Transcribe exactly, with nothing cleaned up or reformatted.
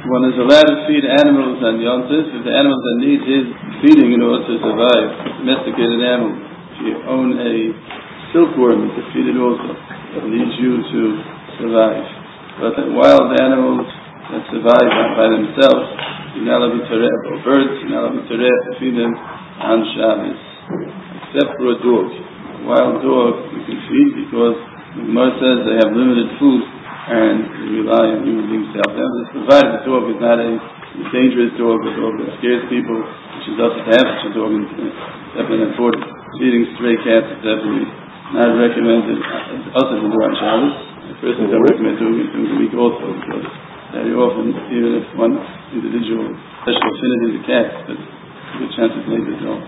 One is allowed to feed animals and yontis if the animals that need his feeding in order to survive. Domesticated animals. If you own a silkworm, you can feed it also. It needs you to survive. But wild animals that survive by themselves, you're not allowed to teref, or birds, you're not allowed to teref to feed them on Shabbos. Except for a dog. A wild dog you can feed because the Gemara says they have limited food and they rely on human beings to help them. This provided the dog is not a dangerous dog, a dog that scares people, which is up to have such a dog and definitely important. Feeding stray cats is definitely not recommended. Also to do on Shabbos. The person don't recommend doing it during the week also because very often, even if one individual special affinity to cats, but a good chance of maybe don't.